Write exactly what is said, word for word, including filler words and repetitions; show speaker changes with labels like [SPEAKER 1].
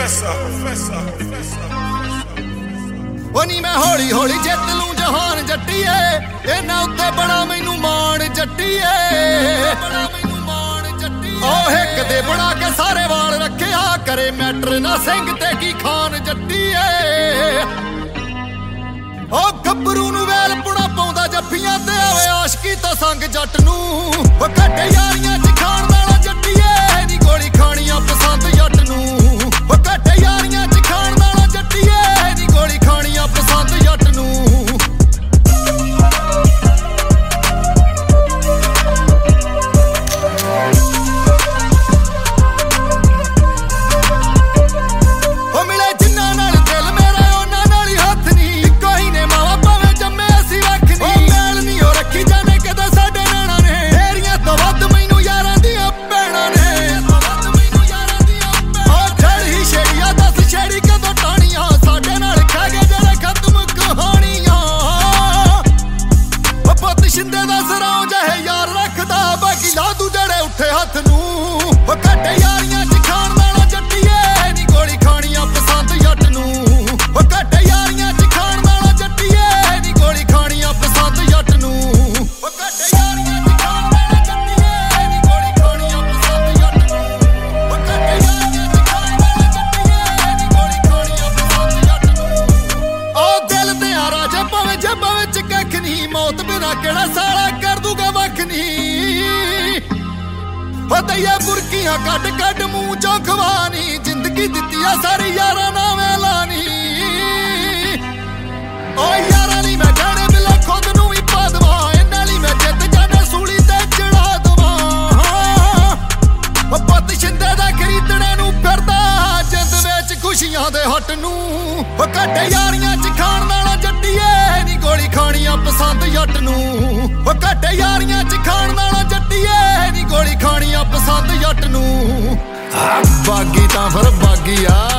[SPEAKER 1] ਉਹ ਨੀ ਮੈਂ ਹੌਲੀ ਹੌਲੀ ਜਿੱਤ ਲੂੰ ਜਹਾਨ ਜੱਟੀਏ, ਇਹਨਾਂ ਉੱਤੇ ਬੜਾ ਮੈਨੂੰ ਮਾਣ ਜੱਟੀਏ, ਬੜਾ ਮੈਨੂੰ ਮਾਣ ਜੱਟੀਏ। ਉਹ ਇੱਕ ਦੇ ਬਣਾ ਕੇ ਸਾਰੇ ਵਾਲ ਰੱਖਿਆ ਕਰੇ ਮੈਟਰ ਨਾ ਸਿੰਘ ਤੇ ਕੀ ਖਾਨ ਜੱਟੀਏ। ਉਹ ਗੱਭਰੂ ਨੂੰ ਵੇਲ ਪੁਣਾ ਪਾਉਂਦਾ ਜੱਫੀਆਂ ਤੇ ਆਵੇ ਆਸ਼ਕੀ ਤੋਂ ਸੰਗ ਜੱਟ ਨੂੰ। ਉਹ ਘੱਟ ਯਾਰੀਆਂ ਚ ਖਾਣ ਵਾਲਾ ਜੱਟੀਏ, ਨੀ ਗੋਲੀ ਖਾਣੀਆਂ ਪਸੰਦ ਜੱਟ ਨੂੰ। ਉਹ ਘੱਟ ਯਾਰੀਆਂ ਚ ਖਾਣ ਵਾਲਾ ਜੱਟੀਏ, ਨੀ ਗੋਲੀ ਖਾਣੀਆਂ ਪਸੰਦ ਜੱਟ ਨੂੰ। ਉਹ ਮਿਲੇ ਜਿੰਨਾਂ ਨਾਲ ਦਿਲ ਮੇਰਾ ਉਹਨਾਂ ਨਾਲ ਹੀ ਹੱਥ ਨੀ, ਇੱਕੋ ਹੀ ਨੇ ਮਾਵਾ ਭਾਵੇਂ ਜੰਮੇ ਅਸੀਂ ਵੱਖ ਨੀ। ਉਹ ਮੈਲ ਨੀ ਉਹ ਰੱਖੀ ਜਾਣੇ ਕਦੇ ਸਾਡੇ ਨੈਣਾ ਨੇ, ਤੇਰੀਆਂ ਤੋਂ ਵੱਧ ਮੈਨੂੰ ਯਾਰਾਂ ਦੀਆਂ ਭੈਣਾਂ ਨੇ। ਉਹ ਜੜ ਹੀ ਛੇੜੀਆ ਦੱਸ ਛੇੜੀ ਕਦੋਂ ਟਾਣੀਆਂ, ਸਾਡੇ ਨਾਲ ਖਾ ਗਏ ਜਿਹੜੇ ਖਤਮ ਕਹਾਣੀਆਂ। ਉਹ ਪੁੱਤ ਸ਼ਿੰਦੇ ਦਾ ਸਰਾਉ ਜਿਹੇ ਯਾਰ ਰੱਖਦਾ, ਬਾਕੀ ਲਾ ਦੂ ਜਿਹੜੇ ਉੱਠੇ ਹੱਥ ਨੂੰ। ਉਹ ਘੱਟ ਯਾਰੀਆਂ ਚ ਖਾਣ ਵਾਲਾ ਜੱਟੀਏ, ਨੀ ਗੋਲੀ ਖਾਣੀਆਂ ਪਸੰਦ ਜੱਟ ਨੂੰ। ਉਹ ਘੱਟ ਯਾਰੀਆਂ ਚ ਖਾਣ ਵਾਲਾ ਜੱਟੀਏ, ਨੀ ਗੋਲੀ ਖਾਣੀਆਂ ਪਸੰਦ ਜੱਟ ਨੂੰ। ਉਹ ਘੱਟ ਯਾਰੀਆਂ ਚ ਖਾਣ ਵਾਲਾ ਜੱਟੀਏ, ਨੀ ਗੋਲੀ ਖਾਣੀਆਂ ਪਸੰਦ ਜੱਟ ਨੂੰ। ਉਹ ਘੱਟ ਯਾਰੀਆਂ ਚ ਖਾਣ ਵਾਲਾ ਜੱਟੀਏ, ਨੀ ਗੋਲੀ ਖਾਣੀਆਂ ਪਸੰਦ ਜੱਟ ਨੂੰ। ਉਹ ਦਿਲ ਤੇ ਆ ਰਾਜੇ ਭਾਵੇਂ ਜੇਬਾਂ ਵਿੱਚ ਕੱਖ ਨੀ, ਮੌਤ ਬਿਨਾ ਕਿਹੜਾ ਸਾਲਾ ਕਰ ਦੂਗਾ ਵੱਖ ਨੀ। ਉਹ ਦਈਏ ਬੁਰਕੀਆਂ ਕੱਢ ਕੱਢ ਮੂੰਹ ਚੋਂ ਖਵਾਨੀ, ਜ਼ਿੰਦਗੀ ਦਿੱਤੀ ਆ ਸਾਰੀ ਯਾਰਾਂ ਨਾਲ ਵੇਲਾਨੀ। ਉਹ ਯਾਰਾਂ ਲਈ ਮੈਂ ਗਾਣੇ ਬਿਲਾ ਖੁਦ ਨੂੰ ਵੀ ਪਾ ਦਵਾਂ, ਇਹਨਾਂ ਲਈ ਮੈਂ ਜਿੱਤ ਜਾਣਾ ਸੂਲੀ ਤੇ ਚੜਾ ਦਵਾਂ। ਉਹ ਪੁੱਤ ਸ਼ਿੰਦੇ ਦਾ ਖਰੀਦਣੇ ਨੂੰ ਫਿਰਦਾ, ਜਿੰਦ ਵਿੱਚ ਖੁਸ਼ੀਆਂ ਦੇ ਹੱਟ ਨੂੰ। ਉਹ ਘੱਟ ਯਾਰੀਆਂ ਚ ਖਾਣ ਵਾਲਾ ਜੱਟੀਏ, ਨੀ ਗੋਲੀ ਖਾਣੀਆਂ ਪਸੰਦ ਜੱਟ ਨੂੰ। ਉਹ ਘੱਟ ਯਾਰੀਆਂ ਚ ਖਾਣ ਵਾਲਾ ਜੱਟੀਏ, ਨੀ ਗੋਲੀ ਖਾਣੀਆਂ ਪਸੰਦ ਜੱਟ ਨੂੰ। ਬਾਗੀ ਤਾਂ ਫਿਰ ਬਾਗੀ ਆ।